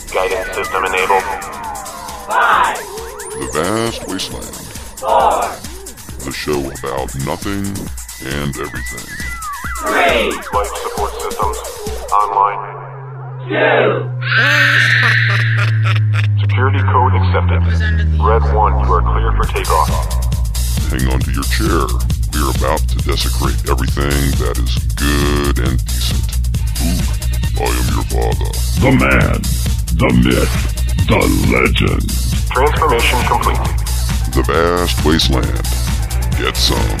Guidance system enabled. 5, The Vast Wasteland. 4, The show about nothing and everything. 3, Life support systems online. 2, Security code accepted. Red 1, you are clear for takeoff. Hang on to your chair. We are about to desecrate everything that is good and decent. Ooh, I am your father. The man, the myth, the legend. Transformation complete. The Vast Wasteland. Get some.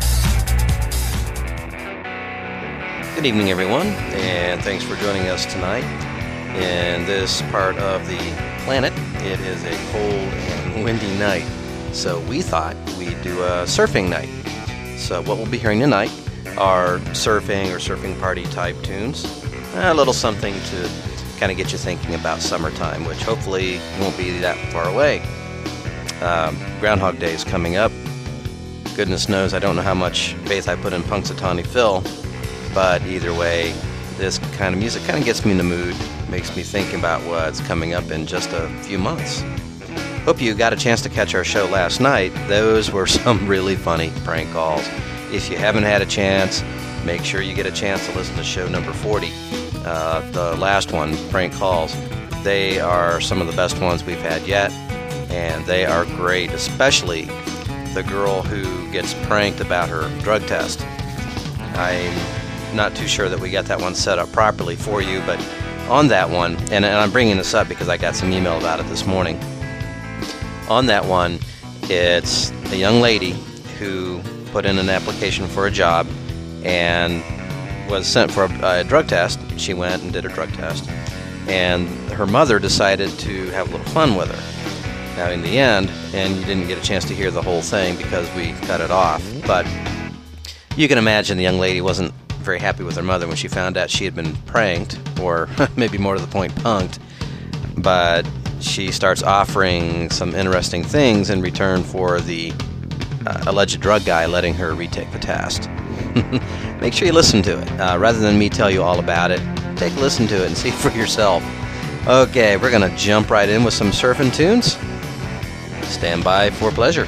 Good evening, everyone, and thanks for joining us tonight. In this part of the planet, it is a cold and windy night, so we thought we'd do a surfing night. So what we'll be hearing tonight are surfing or surfing party type tunes, a little something to kind of get you thinking about summertime, which hopefully won't be that far away. Groundhog Day is coming up. Goodness knows I don't know how much faith I put in Punxsutawney Phil, but either way, this kind of music kind of gets me in the mood, makes me think about what's coming up in just a few months. Hope you got a chance to catch our show last night. Those were some really funny prank calls. If you haven't had a chance, make sure you get a chance to listen to show number 40, the last one, prank calls. They are some of the best ones we've had yet, and they are great, especially the girl who gets pranked about her drug test. I'm not too sure that we got that one set up properly for you, but on that one, and I'm bringing this up because I got some email about it this morning. On that one, it's a young lady who put in an application for a job and was sent for a drug test. She went and did a drug test, and her mother decided to have a little fun with her. Now, in the end, and you didn't get a chance to hear the whole thing because we cut it off, but you can imagine the young lady wasn't very happy with her mother when she found out she had been pranked, or maybe more to the point, punked. But she starts offering some interesting things in return for the alleged drug guy letting her retake the test. Make sure you listen to it. Rather than me tell you all about it, take a listen to it and see for yourself. Okay, we're going to jump right in with some surfing tunes. Stand by for pleasure.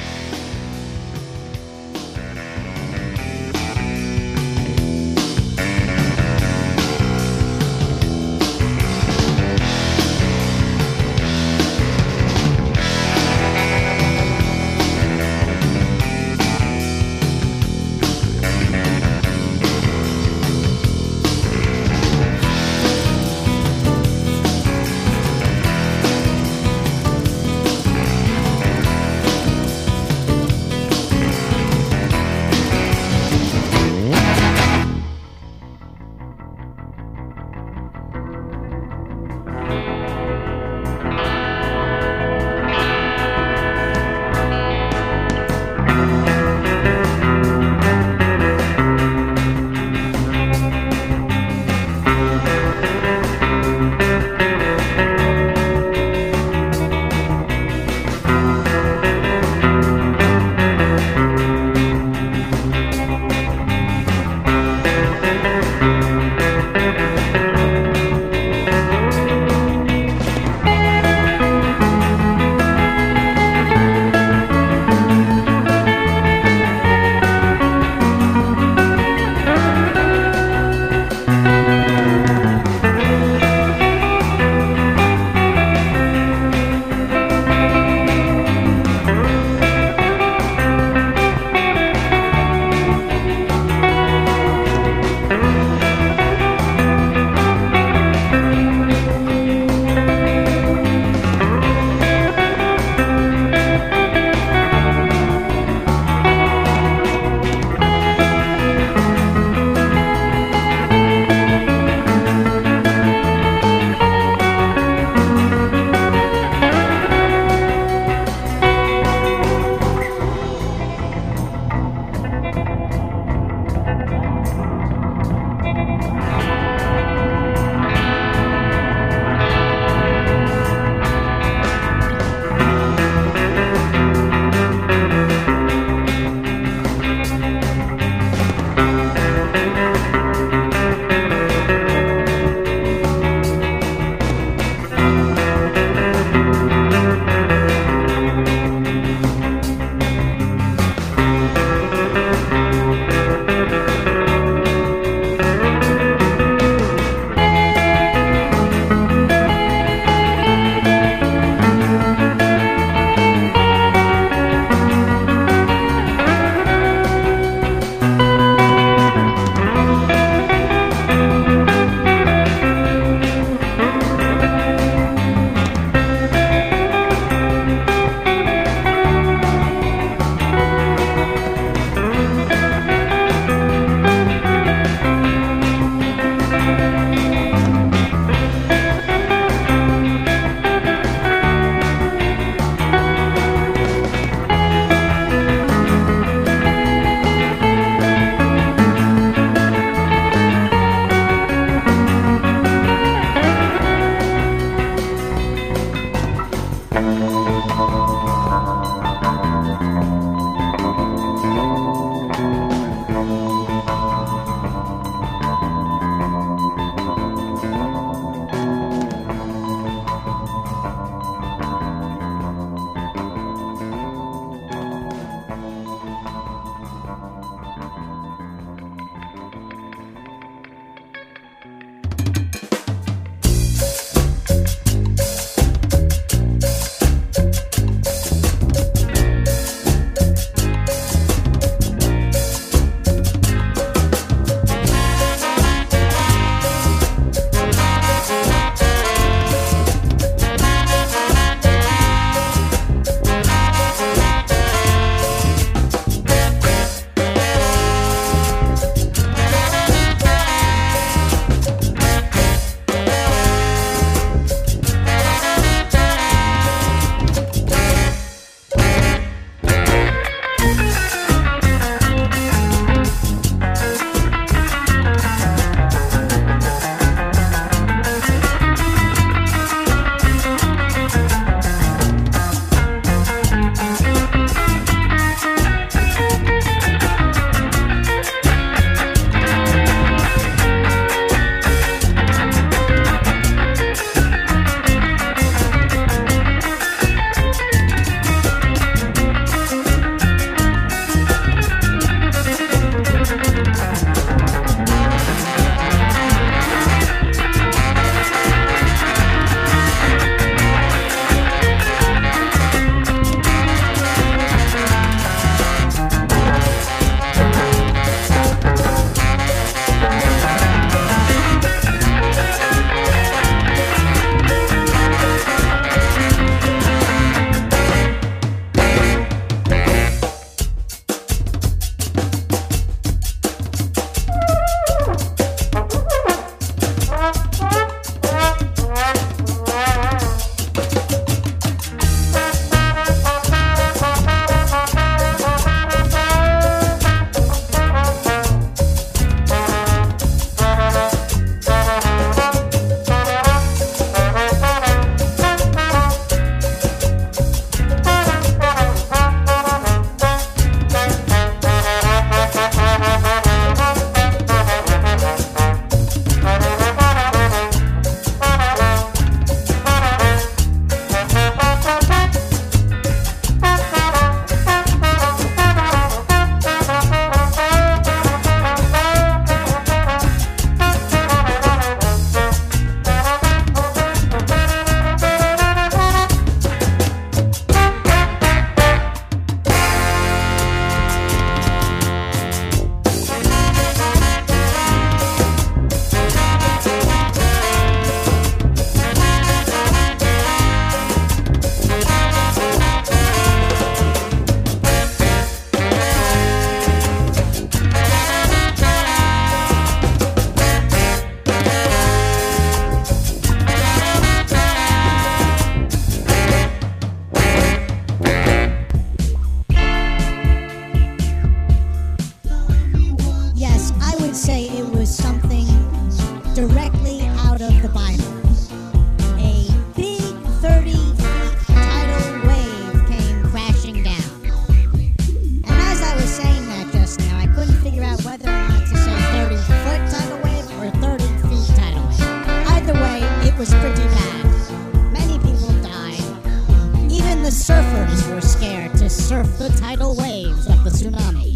surfers were scared to surf the tidal waves of the tsunami.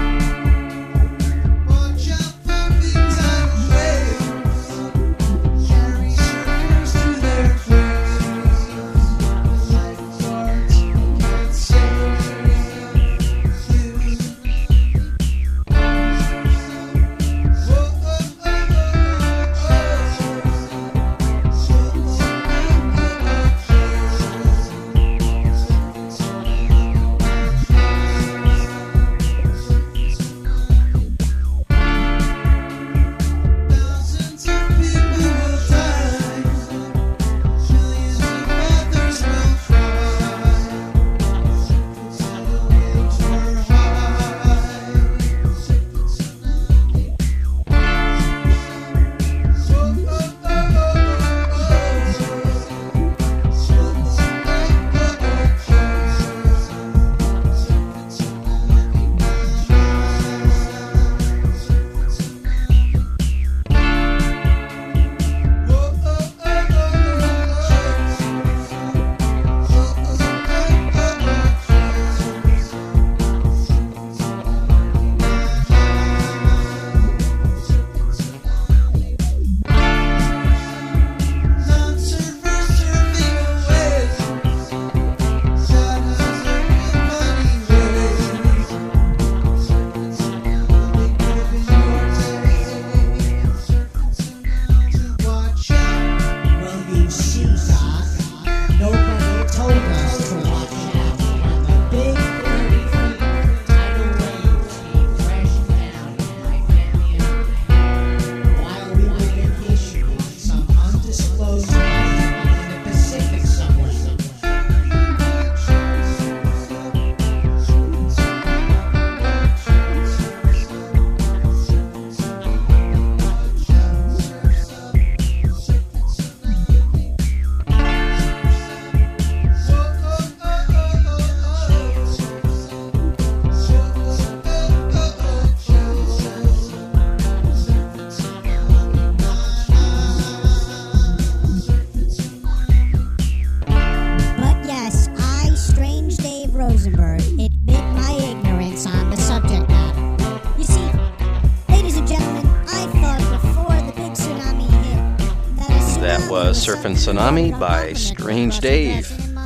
Surfin' Tsunami by Strange Dave.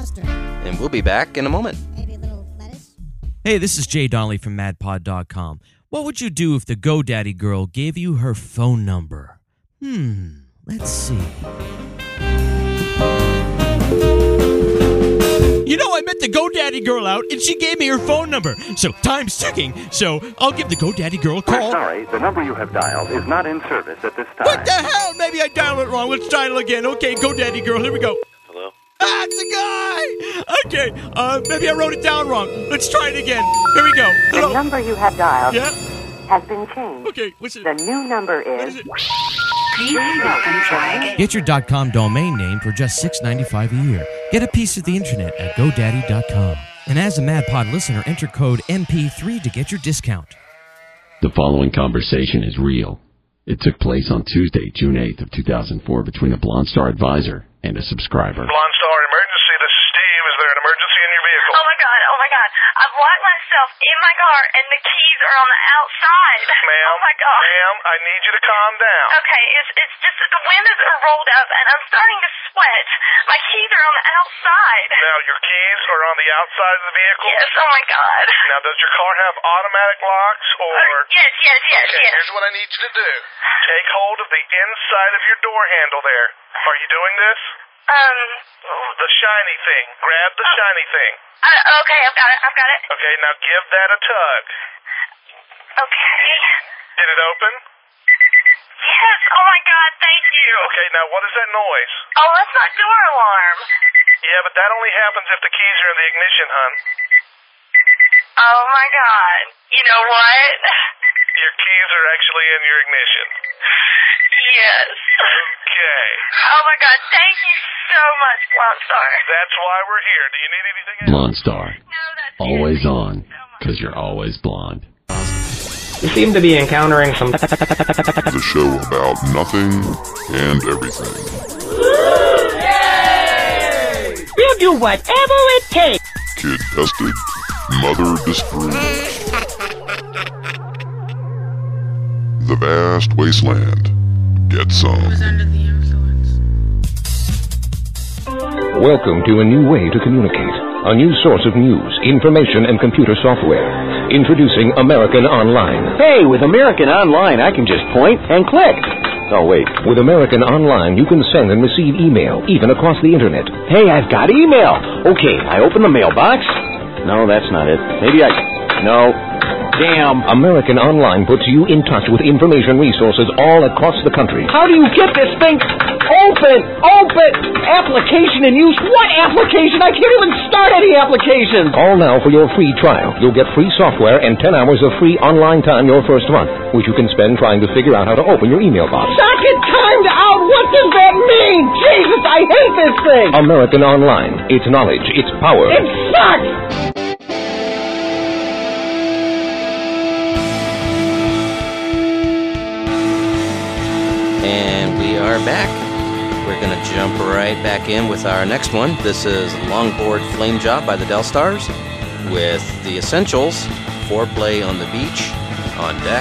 And we'll be back in a moment. Hey, this is Jay Donnelly from MadPod.com. What would you do if the GoDaddy girl gave you her phone number? Let's see. You know, I met the GoDaddy girl out, and she gave me her phone number. So time's ticking. So I'll give the GoDaddy girl a call. Sorry, the number you have dialed is not in service at this time. What the hell? Maybe I dialed it wrong. Let's dial again. Okay, GoDaddy girl, here we go. Hello? Ah, it's a guy! Okay, maybe I wrote it down wrong. Let's try it again. Here we go. Hello? The number you have dialed has been changed. Okay, what's it? The new number is... Get your .com domain name for just $6.95 a year. Get a piece of the internet at GoDaddy.com. And as a MadPod listener, enter code MP3 to get your discount. The following conversation is real. It took place on Tuesday, June 8th of 2004 between a Blonde Star advisor and a subscriber. Blonde Star emergency, this is Steve. Is there an emergency in your vehicle? Oh my god. I've locked myself in my car and the keys are on the outside. Ma'am, oh my god. Ma'am, I need you to calm down. Okay, it's just that the windows are rolled up and I'm starting to sweat. My keys are on the outside. Now, your keys are on the outside of the vehicle? Yes, oh my god. Now, does your car have automatic locks or... Yes. Okay, here's what I need you to do. Take hold of the inside of your door handle there. Are you doing this? The shiny thing. Grab the shiny thing. Okay, I've got it. Okay, now give that a tug. Okay. Did it open? Yes, oh my god, thank you. Okay, now what is that noise? Oh, that's my door alarm. Yeah, but that only happens if the keys are in the ignition, hon. Oh my god. You know what? Your keys are actually in your ignition. Yes. Okay. Oh my god, thank you so much, Blonde Star. That's why we're here. Do you need anything else? Blonde Star. Always on, because you're always blonde. You seem to be encountering some... The show about nothing and everything. We'll do whatever it takes. tested, mother disproved. The vast wasteland. Get some. Welcome to a new way to communicate. A new source of news, information, and computer software. Introducing American Online. Hey, with American Online, I can just point and click. Oh, wait. With American Online, you can send and receive email, even across the internet. Hey, I've got email. Okay, I open the mailbox. No, that's not it. Maybe No. Damn. American Online puts you in touch with information resources all across the country. How do you get this thing open? Application in use? What application? I can't even start any applications. Call now for your free trial. You'll get free software and 10 hours of free online time your first month, which you can spend trying to figure out how to open your email box. Socket timed out? What does that mean? Jesus, I hate this thing. American Online. It's knowledge. It's power. It sucks. And we are back. We're going to jump right back in with our next one. This is Longboard Flame Job by the Del Stars with the essentials, Foreplay on the Beach, on deck.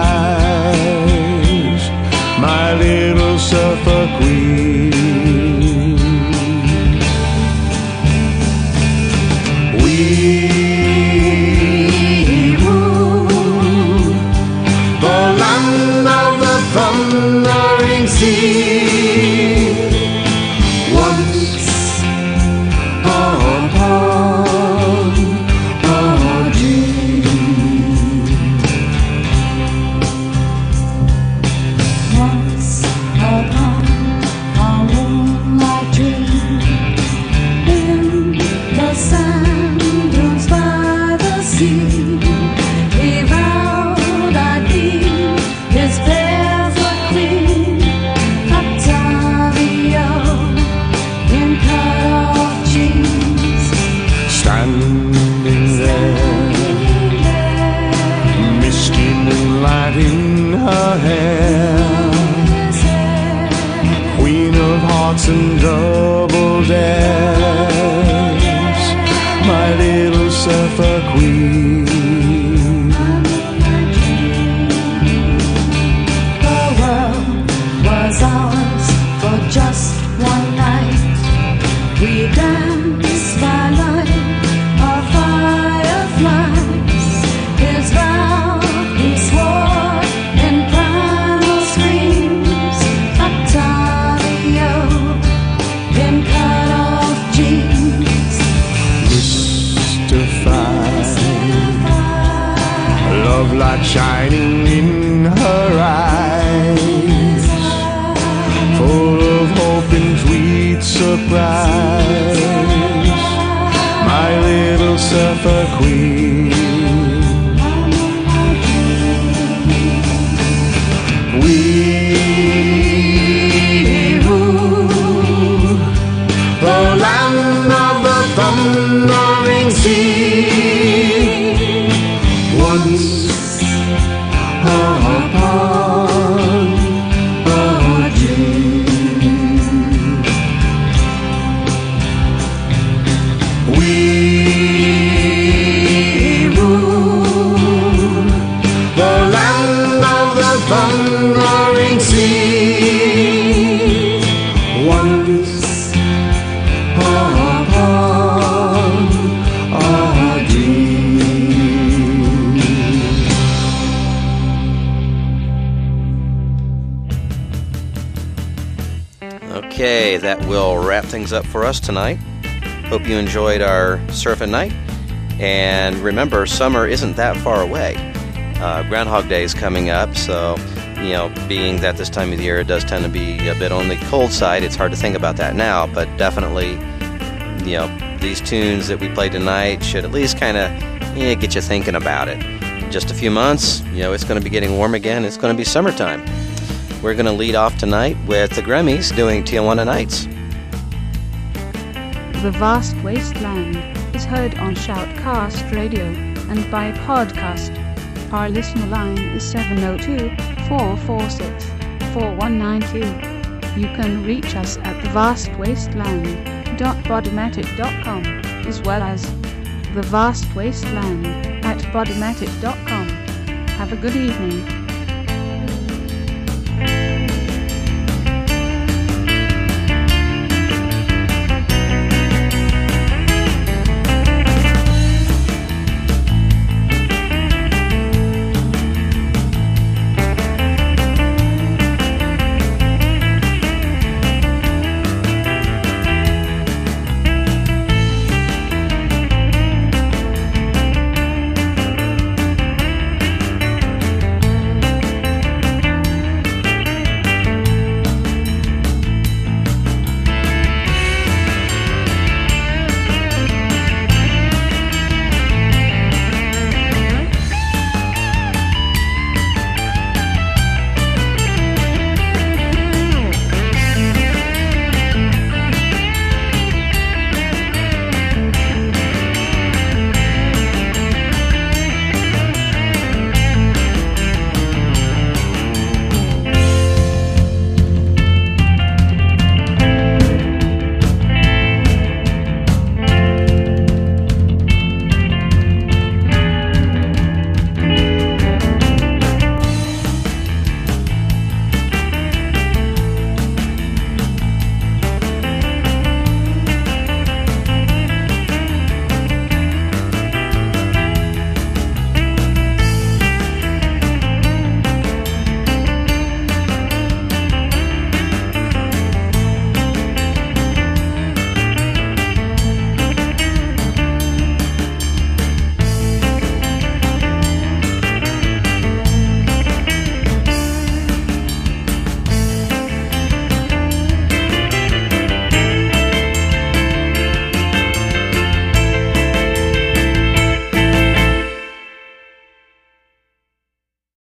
surprise, my little surfer queen. thundering sea. Once upon a dream. Once upon a moonlight dream, in the sand dunes by the sea, he vowed I'd be his barefoot queen, Octavia, in cut-off jeans. Standing there, misty moonlight in her hair, queen of hearts and double dares, my little surfer queen. The world was ours for just one night. We danced by light of fireflies. His vow he swore in primal screams. Octavio in cut-off jeans. Mystified, love light shining in her eyes, full of hope and sweet surprise, my little surfer queen. We rule the land of the thundering sea. Once upon a dream. We rule the land of the thundering sea. Once upon a dream. Okay, that will wrap things up for us tonight. Hope you enjoyed our surfing night. And remember, summer isn't that far away. Groundhog Day is coming up, so, being that this time of the year it does tend to be a bit on the cold side, it's hard to think about that now, but definitely, these tunes that we played tonight should at least kind of get you thinking about it. In just a few months, it's going to be getting warm again. It's going to be summertime. We're going to lead off tonight with the Grammys doing Tijuana Nights. The Vast Wasteland is heard on Shoutcast Radio and by podcast. Our listener line is 702-446-4192. You can reach us at thevastwasteland.podomatic.com as well as thevastwasteland@podomatic.com. Have a good evening.